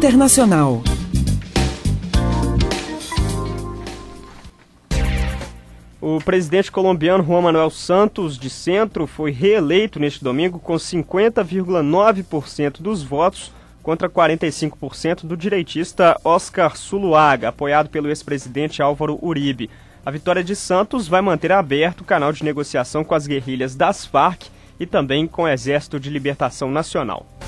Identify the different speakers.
Speaker 1: Internacional.
Speaker 2: O presidente colombiano Juan Manuel Santos, de centro, foi reeleito neste domingo com 50,9% dos votos contra 45% do direitista Oscar Zuluaga, apoiado pelo ex-presidente Álvaro Uribe. A vitória de Santos vai manter aberto o canal de negociação com as guerrilhas das Farc e também com o Exército de Libertação Nacional.